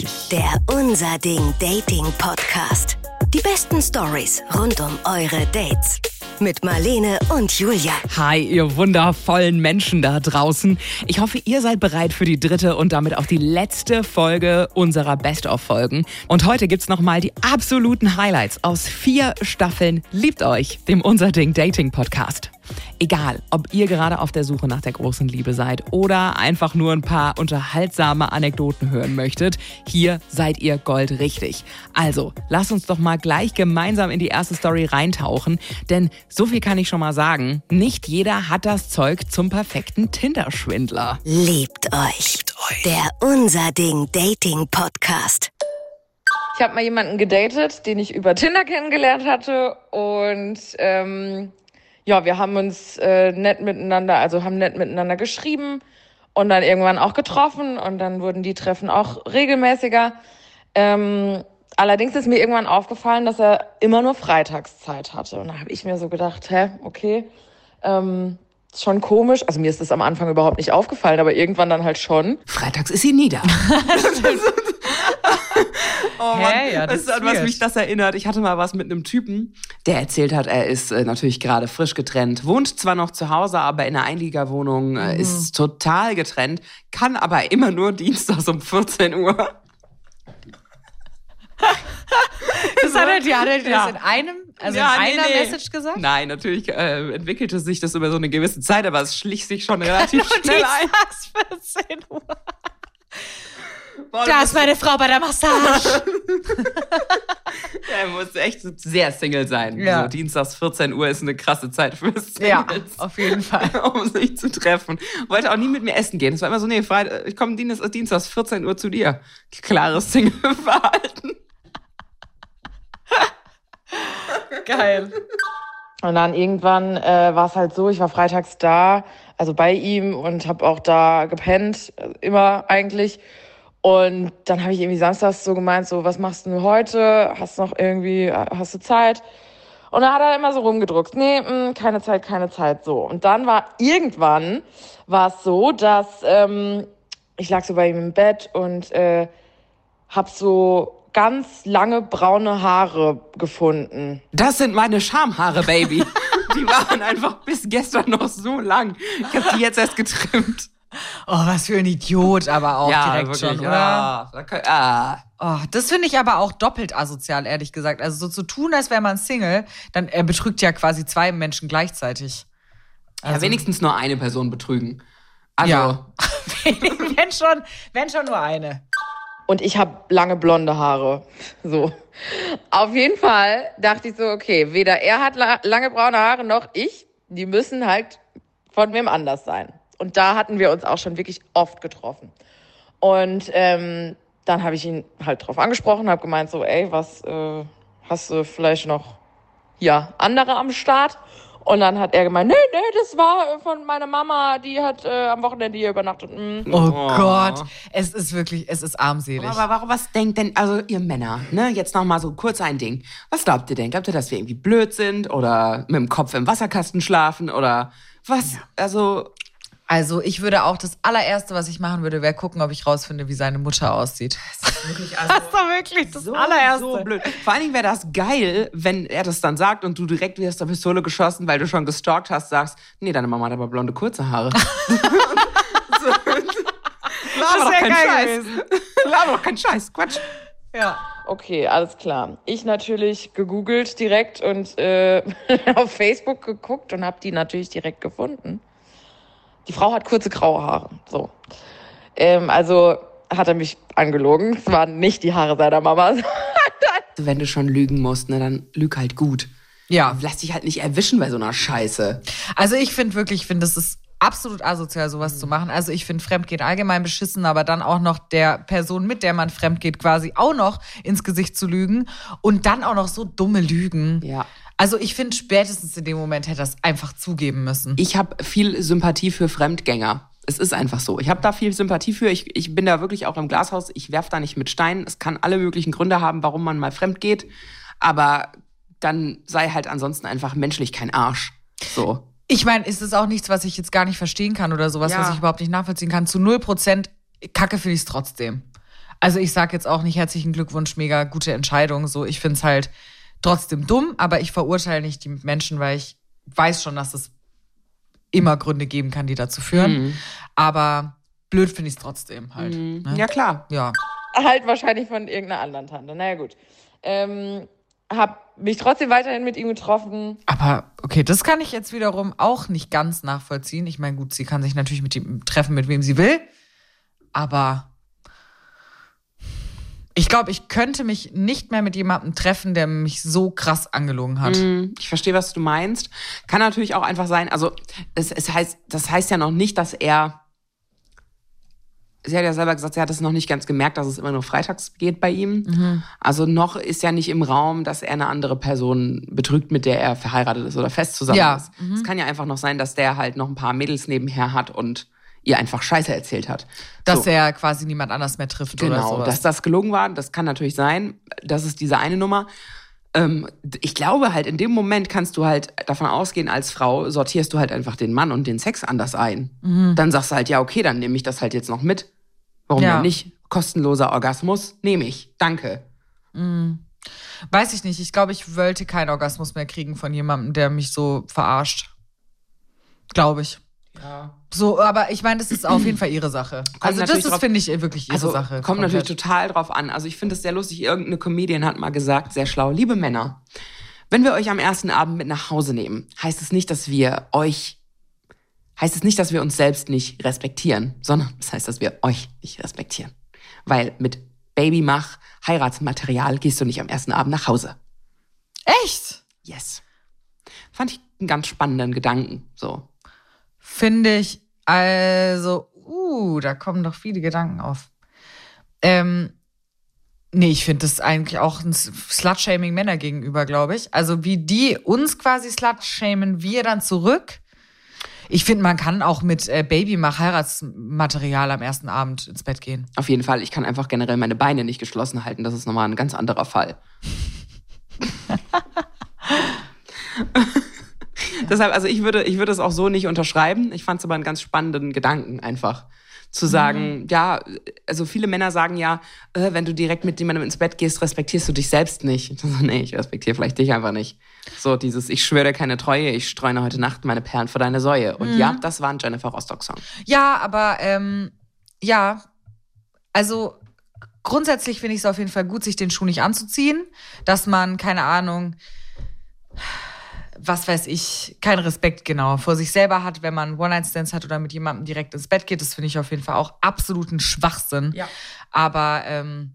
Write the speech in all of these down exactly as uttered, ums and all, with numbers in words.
Date, der Unser Ding Dating Podcast. Die besten Stories rund um eure Dates. Mit Marlene und Julia. Hi, ihr wundervollen Menschen da draußen. Ich hoffe, ihr seid bereit für die dritte und damit auch die letzte Folge unserer Best-of-Folgen. Und heute gibt's nochmal die absoluten Highlights aus vier Staffeln Liebt euch, dem Unser Ding Dating Podcast. Egal, ob ihr gerade auf der Suche nach der großen Liebe seid oder einfach nur ein paar unterhaltsame Anekdoten hören möchtet, hier seid ihr goldrichtig. Also, lasst uns doch mal gleich gemeinsam in die erste Story reintauchen, denn so viel kann ich schon mal sagen, nicht jeder hat das Zeug zum perfekten Tinder-Schwindler. Liebt euch, Liebt euch. Der Unser Ding Dating Podcast. Ich habe mal jemanden gedatet, den ich über Tinder kennengelernt hatte und ähm, ja, wir haben uns äh, nett miteinander, also haben nett miteinander geschrieben und dann irgendwann auch getroffen und dann wurden die Treffen auch regelmäßiger. Ähm, allerdings ist mir irgendwann aufgefallen, dass er immer nur Freitagszeit hatte und da habe ich mir so gedacht, hä, okay, ähm, ist schon komisch. Also mir ist das am Anfang überhaupt nicht aufgefallen, aber irgendwann dann halt schon. Freitags ist sie nie da. Oh Mann, Hä? Ja, das weißt du, an ist was mich das erinnert? Ich hatte mal was mit einem Typen, der erzählt hat, er ist äh, natürlich gerade frisch getrennt, wohnt zwar noch zu Hause, aber in einer Einliegerwohnung, äh, Mhm. ist total getrennt, kann aber immer nur dienstags um vierzehn Uhr. Das hat er dir, hat er dir Ja. das in einem, also Ja, in nee, einer nee. Message gesagt? Nein, natürlich äh, entwickelte sich das über so eine gewisse Zeit, aber es schlich sich schon relativ Und schnell ein. dienstags vierzehn Uhr. Boah, Da ist meine Frau bei der Massage. Er muss echt sehr Single sein. Ja. So, dienstags vierzehn Uhr ist eine krasse Zeit für Singles. Ja, auf jeden Fall. Um sich zu treffen. Wollte auch nie mit mir essen gehen. Es war immer so, nee, Freitag, ich komme dienstags, dienstags vierzehn Uhr zu dir. Klares Single-Verhalten. Geil. Und dann irgendwann äh, war es halt so, ich war freitags da, also bei ihm und habe auch da gepennt, äh, immer eigentlich. Und dann habe ich irgendwie samstags so gemeint, so, was machst du heute? Hast noch irgendwie, hast du Zeit? Und dann hat er immer so rumgedruckt, nee, mh, keine Zeit, keine Zeit, so. Und dann war irgendwann, war es so, dass ähm, ich lag so bei ihm im Bett und äh, hab so ganz lange braune Haare gefunden. Das sind meine Schamhaare, Baby. Die waren einfach bis gestern noch so lang. Ich habe die jetzt erst getrimmt. Oh, was für ein Idiot, aber auch direkt wirklich, schon, oder? Ja, da kann, ah. Oh, das finde ich aber auch doppelt asozial, ehrlich gesagt. Also so zu tun, als wäre man Single, dann er betrügt ja quasi zwei Menschen gleichzeitig. Also, Ja, wenigstens nur eine Person betrügen. Also, Ja. wenn schon, wenn schon nur eine. Und ich habe lange blonde Haare. So. Auf jeden Fall dachte ich so, okay, weder er hat la- lange braune Haare noch ich. Die müssen halt von wem anders sein. Und da hatten wir uns auch schon wirklich oft getroffen. Und ähm, dann habe ich ihn halt drauf angesprochen, habe gemeint so, ey, was äh, hast du vielleicht noch ja andere am Start? Und dann hat er gemeint, nee, nee, das war von meiner Mama, die hat äh, am Wochenende hier übernachtet. Mm. Oh, Oh. Gott, es ist wirklich, es ist armselig. aber warum, was denkt denn, also ihr Männer, ne, jetzt noch mal so kurz ein Ding. Was glaubt ihr denn? Glaubt ihr, dass wir irgendwie blöd sind oder mit dem Kopf im Wasserkasten schlafen oder was? Also, Also ich würde auch, das allererste, was ich machen würde, wäre gucken, ob ich rausfinde, wie seine Mutter aussieht. wirklich, Das ist doch wirklich das so, allererste. so blöd. Vor allen Dingen wäre das geil, wenn er das dann sagt und du direkt wie aus der Pistole geschossen, weil du schon gestalkt hast, sagst, nee, deine Mama hat aber blonde, kurze Haare. so. Laber doch wär kein geil Scheiß. gewesen. Laber doch kein Scheiß, Quatsch. Ja. Okay, alles klar. Ich natürlich gegoogelt direkt und äh, auf Facebook geguckt und habe die natürlich direkt gefunden. Die Frau hat kurze graue Haare. So. Ähm, also hat er mich angelogen. Es waren nicht die Haare seiner Mama. Wenn du schon lügen musst, ne, dann lüg halt gut. Ja. Lass dich halt nicht erwischen bei so einer Scheiße. Also ich finde wirklich, ich finde, das ist absolut asozial, sowas zu machen. Also ich finde Fremdgehen allgemein beschissen, aber dann auch noch der Person, mit der man fremdgeht, quasi auch noch ins Gesicht zu lügen und dann auch noch so dumme Lügen. Ja. Also ich finde, spätestens in dem Moment hätte er es einfach zugeben müssen. Ich habe viel Sympathie für Fremdgänger. Es ist einfach so. Ich habe da viel Sympathie für. Ich, ich bin da wirklich auch im Glashaus. Ich werf da nicht mit Steinen. Es kann alle möglichen Gründe haben, warum man mal fremd geht. Aber dann sei halt ansonsten einfach menschlich kein Arsch. So. Ich meine, ist es auch nichts, was ich jetzt gar nicht verstehen kann oder sowas, Ja. was ich überhaupt nicht nachvollziehen kann. Zu null Prozent Kacke finde ich es trotzdem. Also ich sage jetzt auch nicht herzlichen Glückwunsch, mega gute Entscheidung. So, ich finde es halt trotzdem dumm, aber ich verurteile nicht die Menschen, weil ich weiß schon, dass es immer Gründe geben kann, die dazu führen. Mhm. Aber blöd finde ich es trotzdem halt. Mhm. Ne? Ja, klar. Ja. Halt wahrscheinlich von irgendeiner anderen Tante. Naja, gut. Ähm, hab mich trotzdem weiterhin mit ihm getroffen. Aber okay, das kann ich jetzt wiederum auch nicht ganz nachvollziehen. Ich meine, gut, sie kann sich natürlich mit ihm treffen, mit wem sie will. Aber ich glaube, ich könnte mich nicht mehr mit jemandem treffen, der mich so krass angelogen hat. Ich verstehe, was du meinst. Kann natürlich auch einfach sein, also es, es heißt, das heißt ja noch nicht, dass er, sie hat ja selber gesagt, sie hat es noch nicht ganz gemerkt, dass es immer nur freitags geht bei ihm. Mhm. Also noch ist ja nicht im Raum, dass er eine andere Person betrügt, mit der er verheiratet ist oder fest zusammen ja. ist. Mhm. Es kann ja einfach noch sein, dass der halt noch ein paar Mädels nebenher hat und ihr einfach Scheiße erzählt hat. Dass so. er quasi niemand anders mehr trifft genau, oder sowas. Genau, dass das gelogen war, das kann natürlich sein. Das ist diese eine Nummer. Ähm, ich glaube halt, in dem Moment kannst du halt davon ausgehen, als Frau sortierst du halt einfach den Mann und den Sex anders ein. Mhm. Dann sagst du halt, ja okay, dann nehme ich das halt jetzt noch mit. Warum ja. denn nicht? Kostenloser Orgasmus, nehme ich. Danke. Mhm. Weiß ich nicht. Ich glaube, ich wollte keinen Orgasmus mehr kriegen von jemandem, der mich so verarscht. Glaube ich. Ja. So, aber ich meine, das ist auf jeden Fall ihre Sache. Kommt also das ist, drauf, finde ich, wirklich ihre also, Sache. Kommt komplett. natürlich total drauf an. Also ich finde es sehr lustig, irgendeine Comedian hat mal gesagt, sehr schlau, liebe Männer, wenn wir euch am ersten Abend mit nach Hause nehmen, heißt es nicht, dass wir euch, heißt es nicht, dass wir uns selbst nicht respektieren, sondern das heißt, dass wir euch nicht respektieren. Weil mit Babymach, Heiratsmaterial gehst du nicht am ersten Abend nach Hause. Echt? Yes. Fand ich einen ganz spannenden Gedanken, so. Finde ich, also, uh, da kommen doch viele Gedanken auf. Ähm, nee, ich finde das eigentlich auch ein Slut-Shaming Männer gegenüber, glaube ich. Also wie die uns quasi slut-shamen, wir dann zurück. Ich finde, man kann auch mit äh, Babymach-Heiratsmaterial am ersten Abend ins Bett gehen. Auf jeden Fall, ich kann einfach generell meine Beine nicht geschlossen halten. Das ist nochmal ein ganz anderer Fall. Deshalb, also ich würde, ich würde es auch so nicht unterschreiben. Ich fand es aber einen ganz spannenden Gedanken einfach. Zu sagen, mhm. ja, also viele Männer sagen ja, äh, wenn du direkt mit jemandem ins Bett gehst, respektierst du dich selbst nicht. So, nee, ich respektiere vielleicht dich einfach nicht. So dieses, ich schwöre dir keine Treue, ich streune heute Nacht meine Perlen vor deine Säue. Und mhm. ja, das war ein Jennifer Rostock-Song. Ja, aber ähm, ja, also grundsätzlich finde ich es auf jeden Fall gut, sich den Schuh nicht anzuziehen, dass man, keine Ahnung, was weiß ich, keinen Respekt genau vor sich selber hat, wenn man One-Night-Stands hat oder mit jemandem direkt ins Bett geht. Das finde ich auf jeden Fall auch absoluten Schwachsinn. Ja. Aber ähm,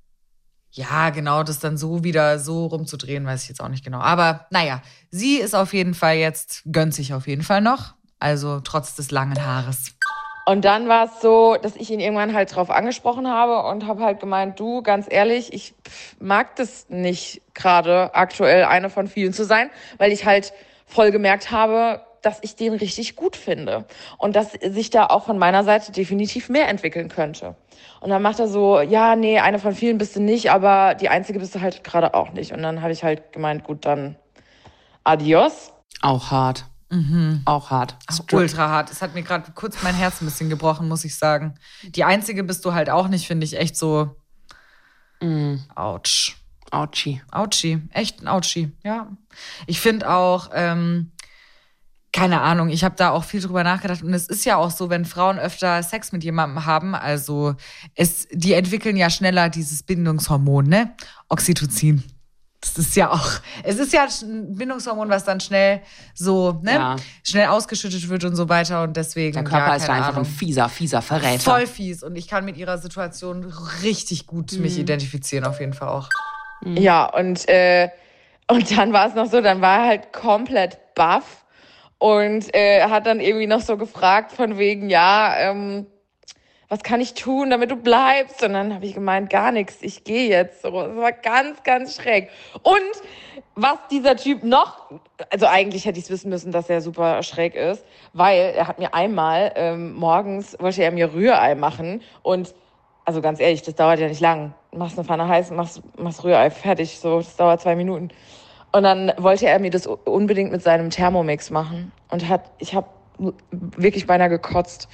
ja, genau, das dann so wieder so rumzudrehen, weiß ich jetzt auch nicht genau. Aber naja, sie ist auf jeden Fall jetzt, gönnt sich auf jeden Fall noch. Also trotz des langen Haares. Und dann war es so, dass ich ihn irgendwann halt drauf angesprochen habe und habe halt gemeint, du, ganz ehrlich, ich mag das nicht gerade aktuell eine von vielen zu sein, weil ich halt voll gemerkt habe, dass ich den richtig gut finde und dass sich da auch von meiner Seite definitiv mehr entwickeln könnte. Und dann macht er so, ja, nee, eine von vielen bist du nicht, aber die einzige bist du halt gerade auch nicht. Und dann habe ich halt gemeint, gut, dann adios. Auch hart. Mhm. Auch hart. Ach, ultra hart. Es hat mir gerade kurz mein Herz ein bisschen gebrochen, muss ich sagen. Die einzige bist du halt auch nicht, finde ich echt so. Mm. Autsch. Autschi. Autschi. Echt ein Autschi, ja. Ich finde auch, ähm, keine Ahnung, ich habe da auch viel drüber nachgedacht. Und es ist ja auch so, wenn Frauen öfter Sex mit jemandem haben, also es, die entwickeln ja schneller dieses Bindungshormon, ne? Oxytocin. Das ist ja auch, es ist ja ein Bindungshormon, was dann schnell so, ne, ja. schnell ausgeschüttet wird und so weiter und deswegen, der Körper ja, ist da einfach Ahnung. ein fieser, fieser Verräter. Voll fies und ich kann mit ihrer Situation richtig gut mhm. mich identifizieren, auf jeden Fall auch. Mhm. Ja, und, äh, und dann war es noch so, dann war er halt komplett baff und äh, hat dann irgendwie noch so gefragt von wegen, ja, ähm, was kann ich tun, damit du bleibst? Und dann habe ich gemeint, gar nichts, ich gehe jetzt. So, das war ganz, ganz schräg. Und was dieser Typ noch, also eigentlich hätte ich es wissen müssen, dass er super schräg ist, weil er hat mir einmal, ähm, morgens wollte er mir Rührei machen und, also ganz ehrlich, das dauert ja nicht lang. Machst eine Pfanne heiß, machst, machst Rührei fertig, so, das dauert zwei Minuten. Und dann wollte er mir das unbedingt mit seinem Thermomix machen und hat, ich habe wirklich beinahe gekotzt.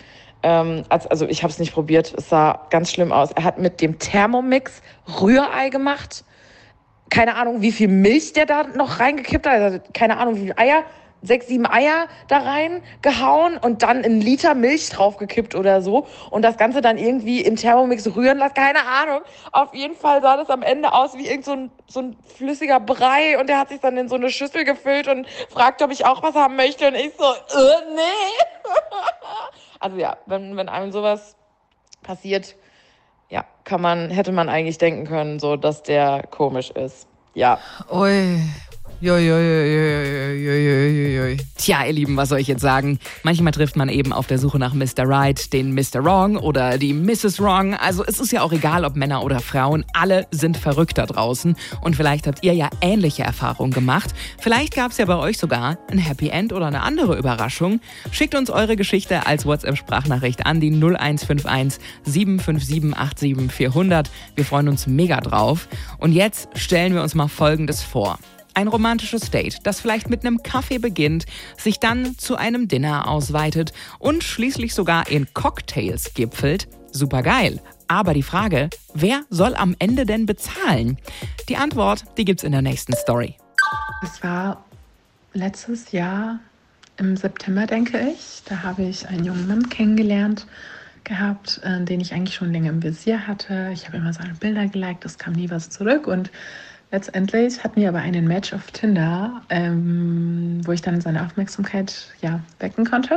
Ähm, also, also ich habe es nicht probiert, es sah ganz schlimm aus. Er hat mit dem Thermomix Rührei gemacht. Keine Ahnung, wie viel Milch der da noch reingekippt hat. Also keine Ahnung, wie viele Eier. Sechs, sieben Eier da reingehauen und dann einen Liter Milch draufgekippt oder so. Und das Ganze dann irgendwie im Thermomix rühren lassen. Keine Ahnung. Auf jeden Fall sah das am Ende aus wie irgend so ein, so ein flüssiger Brei. Und der hat sich dann in so eine Schüssel gefüllt und fragt, ob ich auch was haben möchte. Und ich so, äh, nee. Also ja, wenn, wenn einem sowas passiert, ja, kann man, hätte man eigentlich denken können, so, dass der komisch ist. Ja. Ui. Joi, joi, joi, joi, joi. Tja, ihr Lieben, was soll ich jetzt sagen? Manchmal trifft man eben auf der Suche nach Mister Right den Mister Wrong oder die Missus Wrong. Also es ist ja auch egal, ob Männer oder Frauen. Alle sind verrückt da draußen. Und vielleicht habt ihr ja ähnliche Erfahrungen gemacht. Vielleicht gab es ja bei euch sogar ein Happy End oder eine andere Überraschung. Schickt uns eure Geschichte als WhatsApp-Sprachnachricht an die null eins fünf eins sieben fünf sieben acht sieben vier null null. Wir freuen uns mega drauf. Und jetzt stellen wir uns mal Folgendes vor. Ein romantisches Date, das vielleicht mit einem Kaffee beginnt, sich dann zu einem Dinner ausweitet und schließlich sogar in Cocktails gipfelt. Super geil. Aber die Frage, wer soll am Ende denn bezahlen? Die Antwort, die gibt's in der nächsten Story. Es war letztes Jahr im September, denke ich. Da habe ich einen jungen Mann kennengelernt gehabt, äh, den ich eigentlich schon länger im Visier hatte. Ich habe immer seine Bilder geliked, es kam nie was zurück und letztendlich hatten wir aber einen Match auf Tinder, ähm, wo ich dann seine Aufmerksamkeit ja, wecken konnte.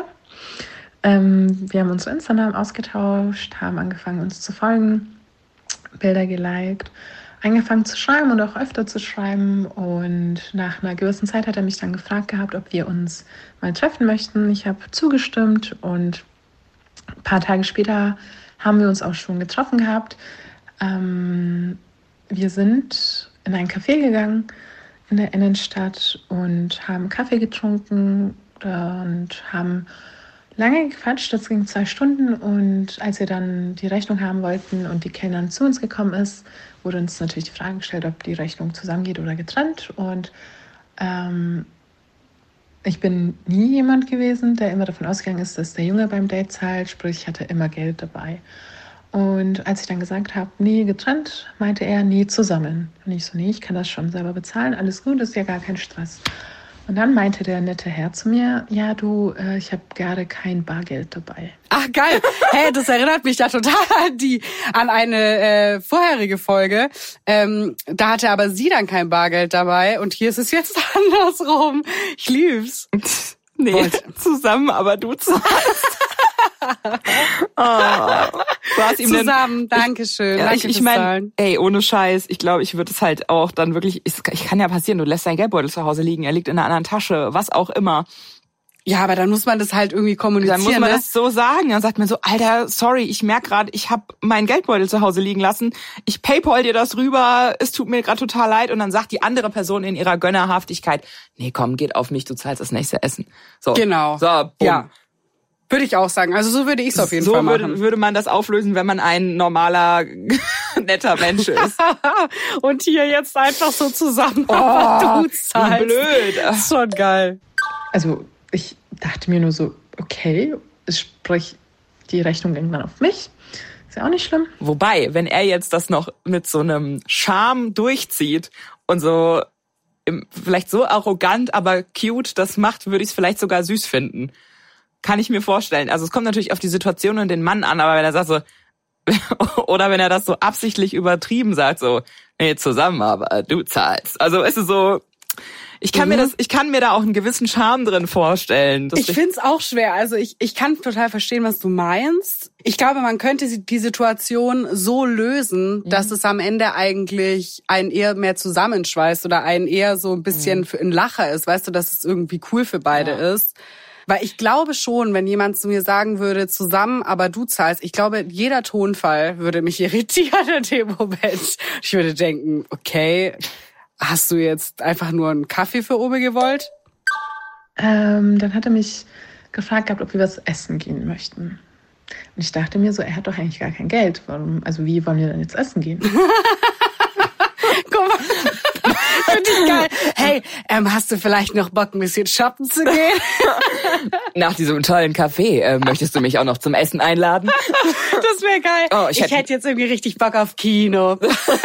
Ähm, wir haben uns auf Instagram ausgetauscht, haben angefangen uns zu folgen, Bilder geliked, angefangen zu schreiben und auch öfter zu schreiben. Und nach einer gewissen Zeit hat er mich dann gefragt gehabt, ob wir uns mal treffen möchten. Ich habe zugestimmt und ein paar Tage später haben wir uns auch schon getroffen gehabt. Ähm, wir sind in ein Café gegangen in der Innenstadt und haben Kaffee getrunken und haben lange gequatscht. Das ging zwei Stunden und als wir dann die Rechnung haben wollten und die Kellnerin zu uns gekommen ist, wurde uns natürlich die Frage gestellt, ob die Rechnung zusammengeht oder getrennt. Und ähm, ich bin nie jemand gewesen, der immer davon ausgegangen ist, dass der Junge beim Date zahlt, sprich ich hatte immer Geld dabei. Und als ich dann gesagt habe, nee, getrennt, meinte er, nee, zusammen. Und ich so, nee, ich kann das schon selber bezahlen, alles gut, ist ja gar kein Stress. Und dann meinte der nette Herr zu mir, ja, du, äh, ich habe gerade kein Bargeld dabei. Ach, geil. Hey, das erinnert mich ja total an die, an eine äh, vorherige Folge. Ähm, da hatte aber sie dann kein Bargeld dabei und hier ist es jetzt andersrum. Ich lieb's. Nee, Wollt. zusammen, aber du zahlst. Oh, du hast ihm zusammen, denn, danke schön. Ja, danke ich ich meine, ey, ohne Scheiß, ich glaube, ich würde es halt auch dann wirklich, ich, ich kann ja passieren, du lässt deinen Geldbeutel zu Hause liegen, er liegt in einer anderen Tasche, was auch immer. Ja, aber dann muss man das halt irgendwie kommunizieren. Dann muss man ne? das so sagen. Dann sagt man so, Alter, sorry, ich merke gerade, ich habe meinen Geldbeutel zu Hause liegen lassen. Ich Paypal dir das rüber, es tut mir gerade total leid. Und dann sagt die andere Person in ihrer Gönnerhaftigkeit, nee, komm, geht auf mich, du zahlst das nächste Essen. So. Genau. So, bumm. Ja. Würde ich auch sagen. Also so würde ich es auf jeden so Fall machen. So würde, würde man das auflösen, wenn man ein normaler, netter Mensch ist. Und hier jetzt einfach so zusammen, oh, aber du zahlst. Blöd. Das ist schon geil. Also ich dachte mir nur so, okay, sprich, die Rechnung ging dann auf mich. Ist ja auch nicht schlimm. Wobei, wenn er jetzt das noch mit so einem Charme durchzieht und so vielleicht so arrogant, aber cute das macht, würde ich es vielleicht sogar süß finden. Kann ich mir vorstellen. Also es kommt natürlich auf die Situation und den Mann an, aber wenn er sagt so, oder wenn er das so absichtlich übertrieben sagt, so, nee, zusammen, aber du zahlst. Also es ist so, ich kann mhm. mir das, ich kann mir da auch einen gewissen Charme drin vorstellen. Ich find's auch schwer. Also ich, ich kann total verstehen, was du meinst. Ich glaube, man könnte die Situation so lösen, mhm. dass es am Ende eigentlich einen eher mehr zusammenschweißt oder einen eher so ein bisschen mhm. für ein Lacher ist. Weißt du, dass es irgendwie cool für beide ja. ist. Weil ich glaube schon, wenn jemand zu mir sagen würde, zusammen, aber du zahlst, ich glaube, jeder Tonfall würde mich irritieren in dem Moment. Ich würde denken, okay, hast du jetzt einfach nur einen Kaffee für Obi gewollt? Ähm, dann hat er mich gefragt gehabt, ob wir was essen gehen möchten. Und ich dachte mir so, er hat doch eigentlich gar kein Geld. Warum? Also wie wollen wir denn jetzt essen gehen? Guck mal. Für die Geil. Hey, ähm, hast du vielleicht noch Bock, ein bisschen shoppen zu gehen? Nach diesem tollen Café, äh, möchtest du mich auch noch zum Essen einladen? Das wäre geil. Oh, ich ich hätte- hätte jetzt irgendwie richtig Bock auf Kino.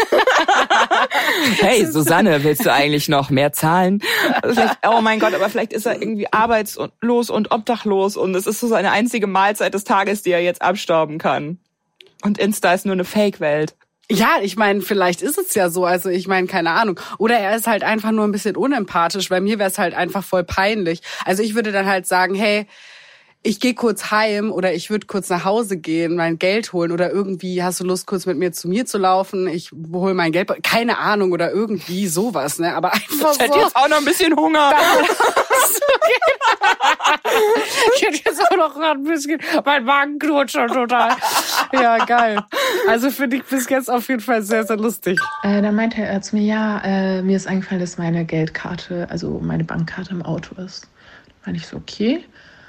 Hey, Susanne, willst du eigentlich noch mehr zahlen? Vielleicht, oh mein Gott, aber vielleicht ist er irgendwie arbeitslos und obdachlos und es ist so seine einzige Mahlzeit des Tages, die er jetzt abstauben kann. Und Insta ist nur eine Fake-Welt. Ja, ich meine, vielleicht ist es ja so. Also ich meine, keine Ahnung. Oder er ist halt einfach nur ein bisschen unempathisch. Bei mir wäre es halt einfach voll peinlich. Also ich würde dann halt sagen, hey, ich gehe kurz heim oder ich würde kurz nach Hause gehen, mein Geld holen oder irgendwie hast du Lust, kurz mit mir zu mir zu laufen? Ich hole mein Geld, keine Ahnung oder irgendwie sowas, ne? Aber einfach Ich hätte so. jetzt auch noch ein bisschen Hunger. Ich hätte jetzt auch noch ein bisschen, mein Magen knurrt schon total. Ja, geil. Also finde ich bis jetzt auf jeden Fall sehr, sehr lustig. Äh, dann meinte er zu mir, ja, äh, mir ist eingefallen, dass meine Geldkarte, also meine Bankkarte im Auto ist. Dann meinte ich so, okay.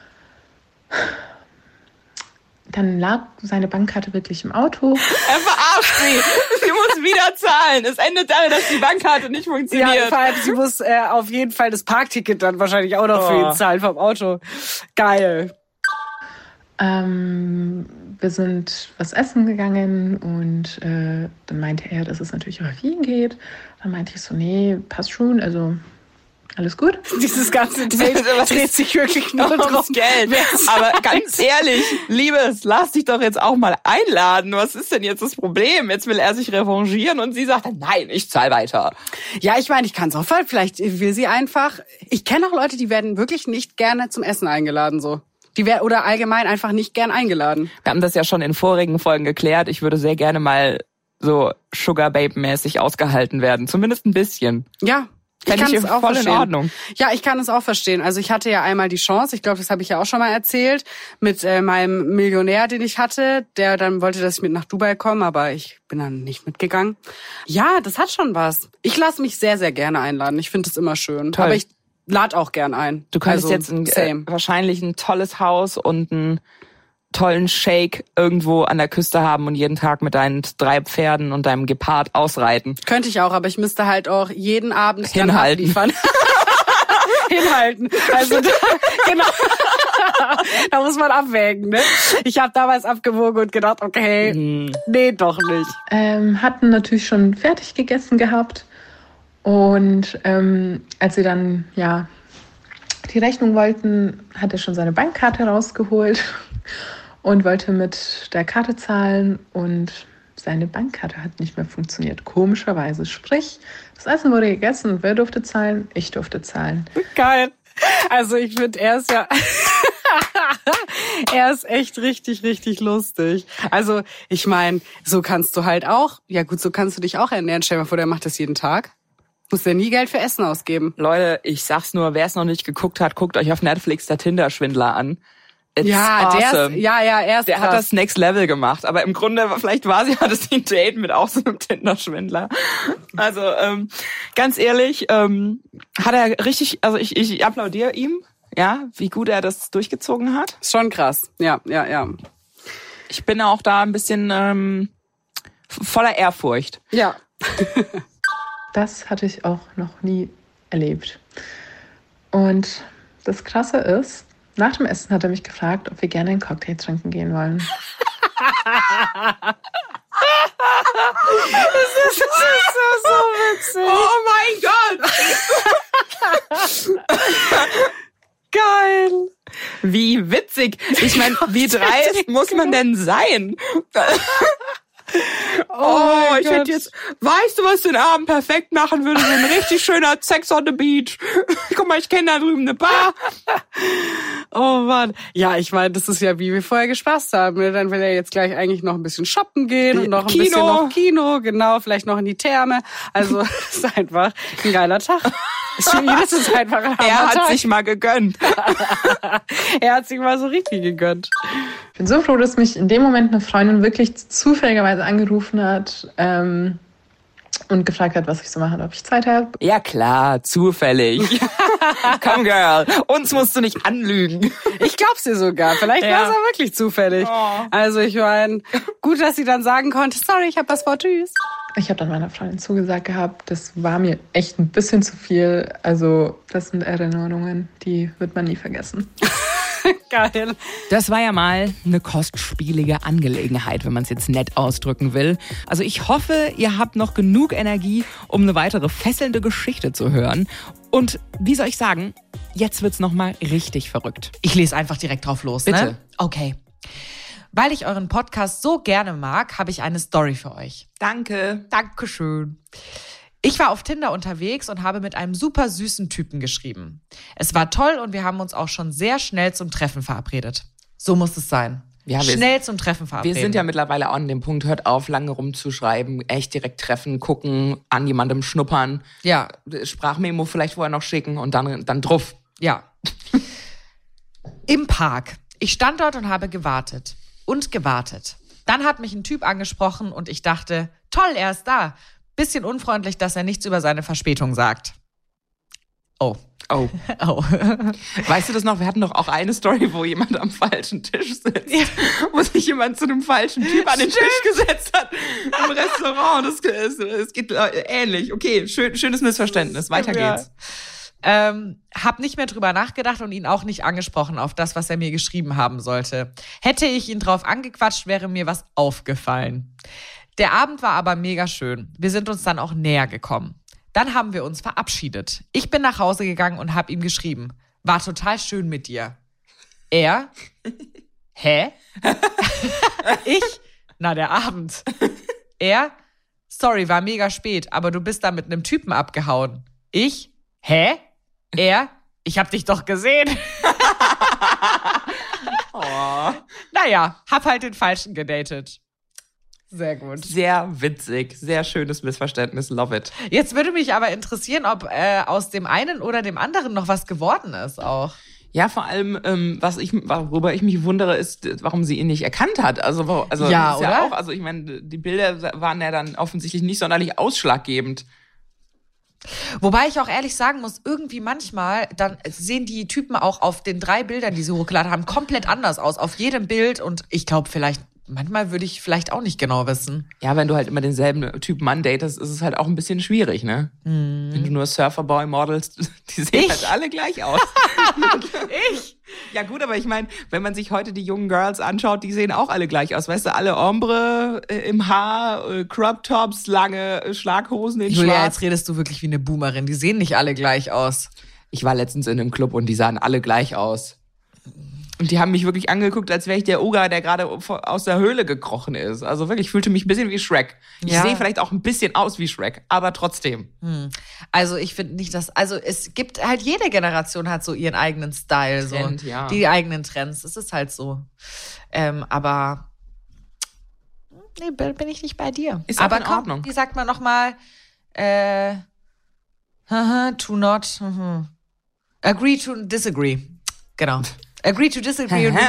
Dann lag seine Bankkarte wirklich im Auto. Er verarscht sie. Sie muss wieder zahlen. Es endet damit, dass die Bankkarte nicht Ja, funktioniert. vor allem, sie muss äh, auf jeden Fall das Parkticket dann wahrscheinlich auch noch für Oh. ihn zahlen vom Auto. Geil. Ähm, wir sind was essen gegangen und äh, dann meinte er, dass es natürlich über Wien geht. Dann meinte ich so, nee, passt schon, also alles gut. Dieses ganze Date Was dreht ist- sich wirklich nur Ums drum. Geld. Aber ganz ehrlich, Liebes, lass dich doch jetzt auch mal einladen. Was ist denn jetzt das Problem? Jetzt will er sich revanchieren und sie sagt, nein, ich zahl weiter. Ja, ich meine, ich kann es auch voll. Vielleicht will sie einfach. Ich kenne auch Leute, die werden wirklich nicht gerne zum Essen eingeladen, so. Die werden oder allgemein einfach nicht gern eingeladen. Wir haben das ja schon in vorigen Folgen geklärt. Ich würde sehr gerne mal so Sugar Babe-mäßig ausgehalten werden. Zumindest ein bisschen. Ja. Ich Fänd kann ich es auch voll in verstehen. Ordnung. Ja, ich kann es auch verstehen. Also ich hatte ja einmal die Chance, ich glaube, das habe ich ja auch schon mal erzählt, mit äh, meinem Millionär, den ich hatte, der dann wollte, dass ich mit nach Dubai komme, aber ich bin dann nicht mitgegangen. Ja, das hat schon was. Ich lasse mich sehr, sehr gerne einladen. Ich finde es immer schön. Toll. Aber ich lade auch gern ein. Du könntest also, jetzt ein, äh, same. wahrscheinlich ein tolles Haus und einen tollen Shake irgendwo an der Küste haben und jeden Tag mit deinen drei Pferden und deinem Gepard ausreiten. Könnte ich auch, aber ich müsste halt auch jeden Abend dann Hinhalten. abliefern. Hinhalten. Also da, genau. Da muss man abwägen, ne? Ich habe damals abgewogen und gedacht, okay, Hm. nee, doch nicht. Ähm, hatten natürlich schon fertig gegessen gehabt. Und ähm, als sie dann ja die Rechnung wollten, hat er schon seine Bankkarte rausgeholt und wollte mit der Karte zahlen und seine Bankkarte hat nicht mehr funktioniert. Komischerweise. Sprich, das Essen wurde gegessen. Wer durfte zahlen? Ich durfte zahlen. Geil. Also ich finde, er ist ja... er ist echt richtig, richtig lustig. Also ich meine, so kannst du halt auch... Ja gut, so kannst du dich auch ernähren. Stell dir mal vor, der macht das jeden Tag. Muss ja nie Geld für Essen ausgeben. Leute, ich sag's nur, wer es noch nicht geguckt hat, guckt euch auf Netflix der Tinder-Schwindler an. It's Ja, der awesome. ist, ja, ja, er ist Der krass. hat das Next Level gemacht, aber im Grunde, vielleicht war sie, hatte sie ein Date mit auch so einem Tinder-Schwindler. Also, ähm, ganz ehrlich, ähm, hat er richtig, also ich, ich applaudiere ihm, ja, wie gut er das durchgezogen hat. Ist schon krass. Ja, ja, ja. Ich bin auch da ein bisschen ähm, voller Ehrfurcht. Ja. Das hatte ich auch noch nie erlebt. Und das Krasse ist, nach dem Essen hat er mich gefragt, ob wir gerne einen Cocktail trinken gehen wollen. Das ist so, so witzig. Oh mein Gott! Geil. Wie witzig! Ich meine, wie dreist muss man denn sein? Oh, mein ich Gott. hätte jetzt, weißt du, was den Abend perfekt machen würde? So ein richtig schöner Sex on the Beach. Guck mal, ich kenne da drüben eine Bar. Oh Mann. Ja, ich meine, das ist ja, wie wir vorher gespaßt haben. Ne? Dann will er jetzt gleich eigentlich noch ein bisschen shoppen gehen und noch ein Kino. bisschen noch Kino, genau, vielleicht noch in die Therme. Also, es ist einfach ein geiler Tag. Es ist für ihn ist es einfach ein Er hat Tag. sich mal gegönnt. er hat sich mal so richtig gegönnt. Ich bin so froh, dass mich in dem Moment eine Freundin wirklich zufälligerweise angerufen hat ähm, und gefragt hat, was ich so mache und ob ich Zeit habe. Ja klar, zufällig. Komm, Girl, uns musst du nicht anlügen. Ich glaub's dir sogar. Vielleicht Ja. war es auch wirklich zufällig. Oh. Also ich meine, gut, dass sie dann sagen konnte, sorry, ich hab was vor, tschüss. Ich habe dann meiner Freundin zugesagt gehabt, das war mir echt ein bisschen zu viel. Also das sind Erinnerungen, die wird man nie vergessen. Geil. Das war ja mal eine kostspielige Angelegenheit, wenn man es jetzt nett ausdrücken will. Also ich hoffe, ihr habt noch genug Energie, um eine weitere fesselnde Geschichte zu hören. Und wie soll ich sagen, jetzt wird's noch mal richtig verrückt. Ich lese einfach direkt drauf los, Bitte. ne? Okay. Weil ich euren Podcast so gerne mag, habe ich eine Story für euch. Danke. Dankeschön. Ich war auf Tinder unterwegs und habe mit einem super süßen Typen geschrieben. Es war toll und wir haben uns auch schon sehr schnell zum Treffen verabredet. So muss es sein. Ja, wir schnell zum Treffen verabreden. Wir sind ja mittlerweile auch an dem Punkt, hört auf, lange rumzuschreiben, echt direkt treffen, gucken, an jemandem schnuppern, ja. Sprachmemo vielleicht vorher noch schicken und dann, dann drauf. Ja. Im Park. Ich stand dort und habe gewartet. Und gewartet. Dann hat mich ein Typ angesprochen und ich dachte, toll, er ist da. Bisschen unfreundlich, dass er nichts über seine Verspätung sagt. Oh. Oh. Oh. Weißt du das noch? Wir hatten doch auch eine Story, wo jemand am falschen Tisch sitzt. Ja. Wo sich jemand zu einem falschen Typ an den Stimmt. Tisch gesetzt hat im Restaurant. Das, es, es geht ähnlich. Okay, schön, schönes Missverständnis. Weiter ja. geht's. Ähm, hab nicht mehr drüber nachgedacht und ihn auch nicht angesprochen auf das, was er mir geschrieben haben sollte. Hätte ich ihn drauf angequatscht, wäre mir was aufgefallen. Der Abend war aber mega schön. Wir sind uns dann auch näher gekommen. Dann haben wir uns verabschiedet. Ich bin nach Hause gegangen und hab ihm geschrieben. War total schön mit dir. Er? Hä? Ich? Na, der Abend. Er? Sorry, war mega spät, aber du bist da mit einem Typen abgehauen. Ich? Hä? Er? Ich hab dich doch gesehen. Oh. Naja, hab halt den Falschen gedatet. Sehr gut. Sehr witzig, sehr schönes Missverständnis, love it. Jetzt würde mich aber interessieren, ob äh, aus dem einen oder dem anderen noch was geworden ist auch. Ja, vor allem, ähm, was ich, worüber ich mich wundere, ist, warum sie ihn nicht erkannt hat. Also, also ja, ist oder? Ja auch, also ich meine, die Bilder waren ja dann offensichtlich nicht sonderlich ausschlaggebend. Wobei ich auch ehrlich sagen muss, irgendwie manchmal, dann sehen die Typen auch auf den drei Bildern, die sie hochgeladen haben, komplett anders aus. Auf jedem Bild. Und ich glaube, vielleicht, manchmal würde ich vielleicht auch nicht genau wissen. Ja, wenn du halt immer denselben Typen andatest, ist es halt auch ein bisschen schwierig, ne? Mhm. Wenn du nur Surferboy modelst, die sehen ich? halt alle gleich aus. Ich? Ja gut, aber ich meine, wenn man sich heute die jungen Girls anschaut, die sehen auch alle gleich aus. Weißt du, alle Ombre äh, im Haar, äh, Crop Tops, lange äh, Schlaghosen in Julia, Schwarz. jetzt redest du wirklich wie eine Boomerin. Die sehen nicht alle gleich aus. Ich war letztens in einem Club und die sahen alle gleich aus. Und die haben mich wirklich angeguckt, als wäre ich der Oger, der gerade aus der Höhle gekrochen ist. Also wirklich, ich fühlte mich ein bisschen wie Shrek. Ich ja. sehe vielleicht auch ein bisschen aus wie Shrek, aber trotzdem. Hm. Also ich finde nicht, dass, also es gibt halt, jede Generation hat so ihren eigenen Style, so Trend, ja. die eigenen Trends. Es ist halt so. Ähm, aber nee, bin ich nicht bei dir. Ist aber auch in komm, Ordnung. Wie sagt man nochmal? Äh, haha, to not, mhm. agree to disagree. Genau. Agree to disagree. und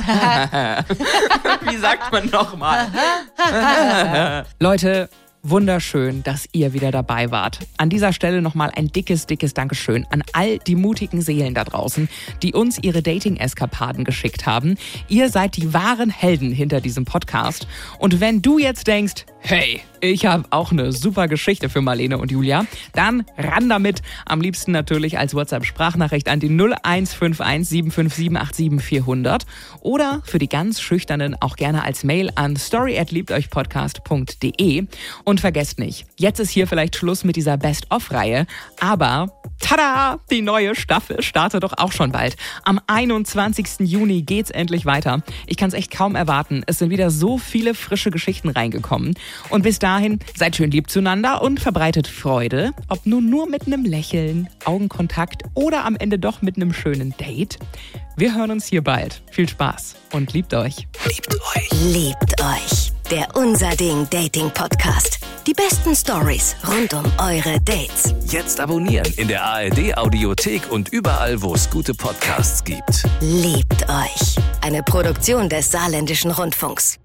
Wie sagt man nochmal? Leute, wunderschön, dass ihr wieder dabei wart. An dieser Stelle nochmal ein dickes, dickes Dankeschön an all die mutigen Seelen da draußen, die uns ihre Dating-Eskapaden geschickt haben. Ihr seid die wahren Helden hinter diesem Podcast. Und wenn du jetzt denkst, hey, ich habe auch eine super Geschichte für Marlene und Julia, dann ran damit. Am liebsten natürlich als WhatsApp-Sprachnachricht an die null eins fünf eins sieben fünf sieben acht sieben vier null null oder für die ganz Schüchternen auch gerne als Mail an story at liebteuchpodcast punkt de. Und vergesst nicht, jetzt ist hier vielleicht Schluss mit dieser Best-of-Reihe, aber tada, die neue Staffel startet doch auch schon bald. Am einundzwanzigsten Juni geht's endlich weiter. Ich kann es echt kaum erwarten. Es sind wieder so viele frische Geschichten reingekommen. Und bis dahin, seid schön lieb zueinander und verbreitet Freude, ob nun nur mit einem Lächeln, Augenkontakt oder am Ende doch mit einem schönen Date. Wir hören uns hier bald. Viel Spaß und liebt euch. Liebt euch. Liebt euch. Der Unser Ding Dating Podcast. Die besten Stories rund um eure Dates. Jetzt abonnieren in der A R D Audiothek und überall, wo es gute Podcasts gibt. Liebt euch. Eine Produktion des Saarländischen Rundfunks.